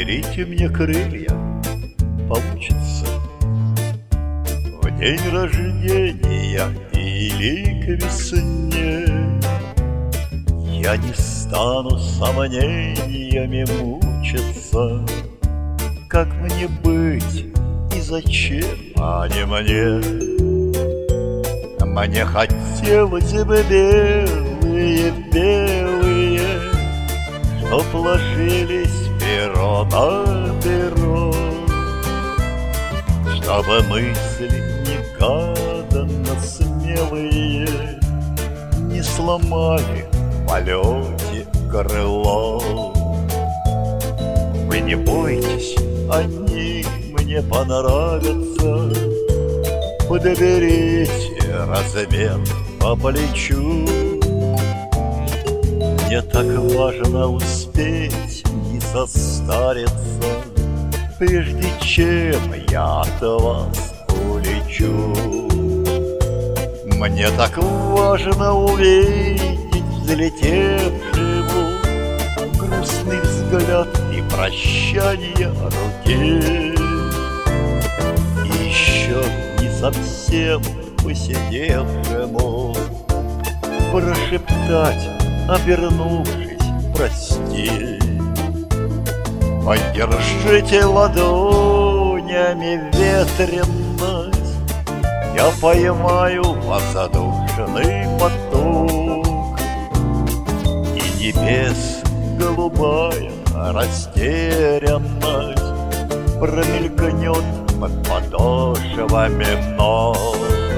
Подберите мне крылья, получится. В день рождения или к весне я не стану сомнениями мучиться. Как мне быть и зачем они мне? Мне хотелось бы белые, чтоб ложились перо на перо, чтобы мысли негаданно смелые не сломали в полете крыло. Вы не бойтесь, они мне понравятся. Подберите размер по плечу. Мне так важно успеть не состариться, прежде чем я от вас улечу. Мне так важно увидеть взлетевшего грустный взгляд и прощание руки. И еще не совсем посидевшему прошептать, обернувшись, прости. Поддержите ладонями ветренность, я поймаю воздушный поток, и небес голубая растерянность промелькнет под подошвами ног.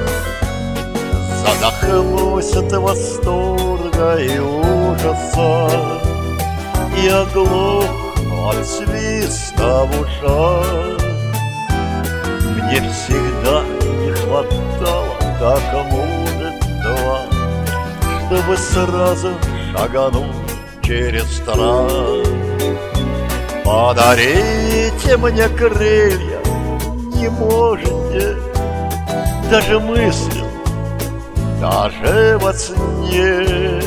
Задохнусь от восторга и ужаса и оглохну от свиста в ушах. Мне всегда не хватало так мужества, чтобы сразу шагнуть через страх. Подарите мне крылья, не можете, даже мыслью, даже во сне.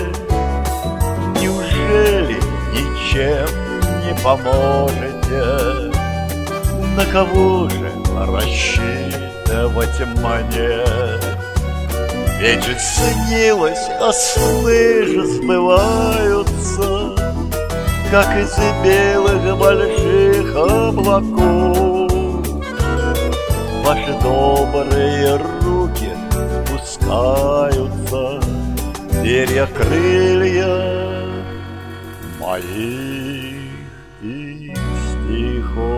Неужели ничем не поможете? На кого же рассчитывать мне? Ведь же снилось, а сны же сбываются, как из белых больших облаков. Ваши добрые руки спускаются, перья крылья моих и стихов.